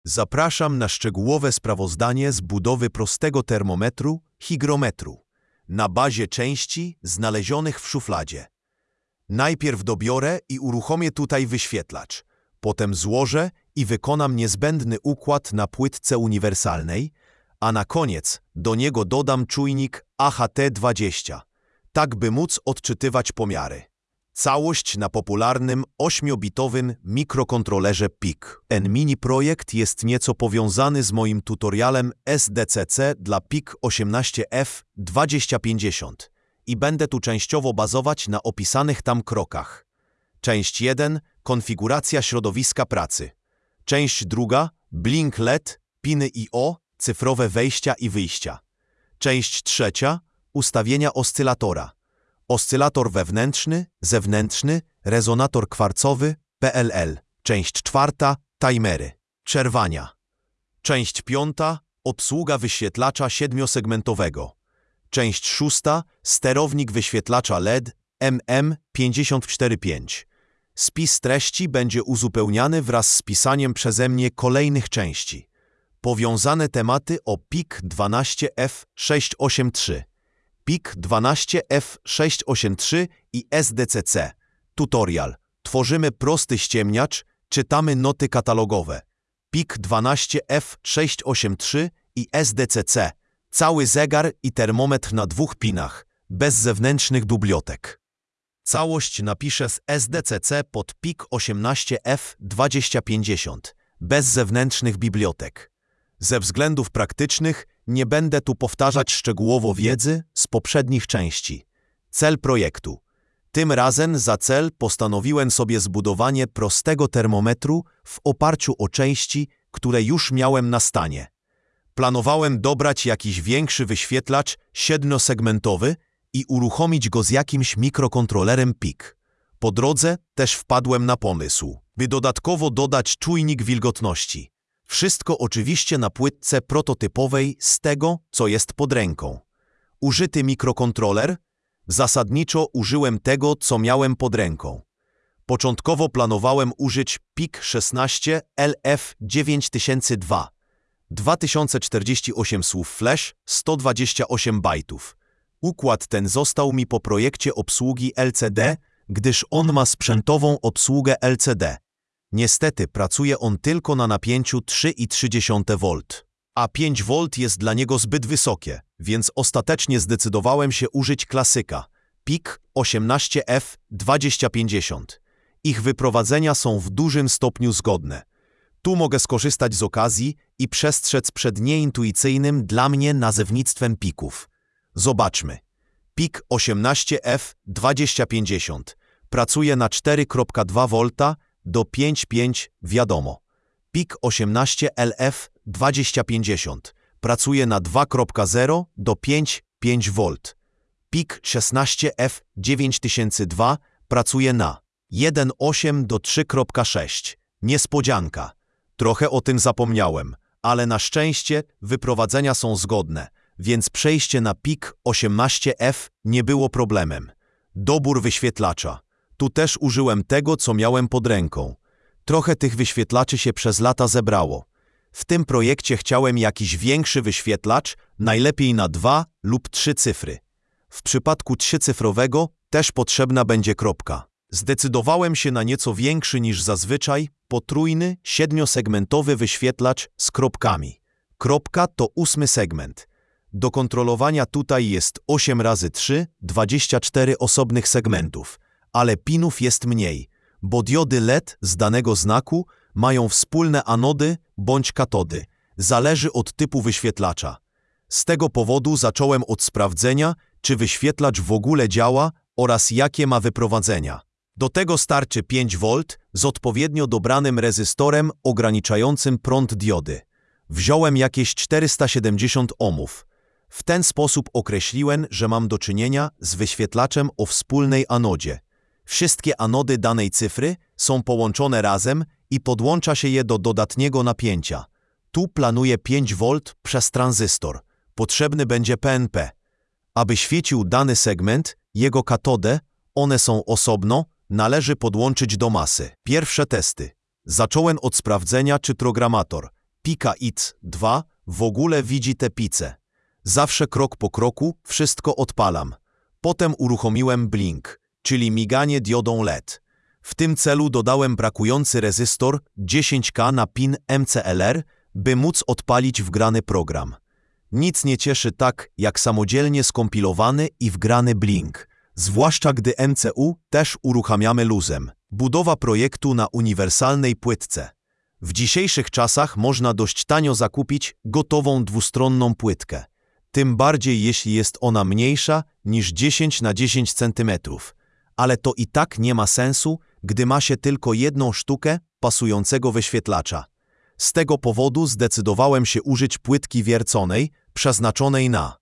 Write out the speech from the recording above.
Zapraszam na szczegółowe sprawozdanie z budowy prostego termometru, hygrometru, na bazie części znalezionych w szufladzie. Najpierw dobiorę i uruchomię tutaj wyświetlacz, potem złożę i wykonam niezbędny układ na płytce uniwersalnej, a na koniec do niego dodam czujnik AHT20, tak by móc odczytywać pomiary. Całość na popularnym 8-bitowym mikrokontrolerze PIC. Ten mini projekt jest nieco powiązany z moim tutorialem SDCC dla PIC18F2050 i będę tu częściowo bazować na opisanych tam krokach. Część 1 – konfiguracja środowiska pracy. Część 2 – blink LED, piny I/O, cyfrowe wejścia i wyjścia. Część 3 – ustawienia oscylatora. Oscylator wewnętrzny, zewnętrzny, rezonator kwarcowy, PLL. Część 4 – timery. Przerwania. Część 5 – obsługa wyświetlacza 7-segmentowego. Część 6 – sterownik wyświetlacza LED MM545. Spis treści będzie uzupełniany wraz z pisaniem przeze mnie kolejnych części. Powiązane tematy o PIC12F683. PIC12F683 i SDCC. Tutorial. Tworzymy prosty ściemniacz, czytamy noty katalogowe. PIC12F683 i SDCC. Cały zegar i termometr na 2 pinach, bez zewnętrznych dublotek. Całość napiszę z SDCC pod PIC18F2050, bez zewnętrznych bibliotek. Ze względów praktycznych nie będę tu powtarzać szczegółowo wiedzy z poprzednich części. Cel projektu. Tym razem za cel postanowiłem sobie zbudowanie prostego termometru w oparciu o części, które już miałem na stanie. Planowałem dobrać jakiś większy wyświetlacz 7-segmentowy i uruchomić go z jakimś mikrokontrolerem PIC. Po drodze też wpadłem na pomysł, by dodatkowo dodać czujnik wilgotności. Wszystko oczywiście na płytce prototypowej z tego, co jest pod ręką. Użyty mikrokontroler? Zasadniczo użyłem tego, co miałem pod ręką. Początkowo planowałem użyć PIC16 LF9002. 2048 słów flash, 128 bajtów. Układ ten został mi po projekcie obsługi LCD, gdyż on ma sprzętową obsługę LCD. Niestety pracuje on tylko na napięciu 3,3 V, a 5 V jest dla niego zbyt wysokie, więc ostatecznie zdecydowałem się użyć klasyka PIC18F2050. Ich wyprowadzenia są w dużym stopniu zgodne. Tu mogę skorzystać z okazji i przestrzec przed nieintuicyjnym dla mnie nazewnictwem PIC-ów. Zobaczmy. PIC18F2050 pracuje na 4,2 V do 5,5 wiadomo. PIC18LF2050 pracuje na 2,0 do 5,5 V. PIC16F9002 pracuje na 1,8 do 3,6. Niespodzianka. Trochę o tym zapomniałem, ale na szczęście wyprowadzenia są zgodne, więc przejście na PIC18F nie było problemem. Dobór wyświetlacza. Tu też użyłem tego, co miałem pod ręką. Trochę tych wyświetlaczy się przez lata zebrało. W tym projekcie chciałem jakiś większy wyświetlacz, najlepiej na 2 lub 3 cyfry. W przypadku 3-cyfrowego też potrzebna będzie kropka. Zdecydowałem się na nieco większy niż zazwyczaj, potrójny, 7-segmentowy wyświetlacz z kropkami. Kropka to 8 segment. Do kontrolowania tutaj jest 8×3, 24 osobnych segmentów, ale pinów jest mniej, bo diody LED z danego znaku mają wspólne anody bądź katody. Zależy od typu wyświetlacza. Z tego powodu zacząłem od sprawdzenia, czy wyświetlacz w ogóle działa oraz jakie ma wyprowadzenia. Do tego starczy 5 V z odpowiednio dobranym rezystorem ograniczającym prąd diody. Wziąłem jakieś 470 ohmów. W ten sposób określiłem, że mam do czynienia z wyświetlaczem o wspólnej anodzie. Wszystkie anody danej cyfry są połączone razem i podłącza się je do dodatniego napięcia. Tu planuję 5 V przez tranzystor. Potrzebny będzie PNP. Aby świecił dany segment, jego katodę, one są osobno, należy podłączyć do masy. Pierwsze testy. Zacząłem od sprawdzenia, czy programator Pika IT 2 w ogóle widzi tę picę. Zawsze krok po kroku wszystko odpalam. Potem uruchomiłem blink, czyli miganie diodą LED. W tym celu dodałem brakujący rezystor 10K na pin MCLR, by móc odpalić wgrany program. Nic nie cieszy tak, jak samodzielnie skompilowany i wgrany blink. Zwłaszcza gdy MCU też uruchamiamy luzem. Budowa projektu na uniwersalnej płytce. W dzisiejszych czasach można dość tanio zakupić gotową dwustronną płytkę. Tym bardziej jeśli jest ona mniejsza niż 10 na 10 cm. Ale to i tak nie ma sensu, gdy ma się tylko jedną sztukę pasującego wyświetlacza. Z tego powodu zdecydowałem się użyć płytki wierconej, przeznaczonej na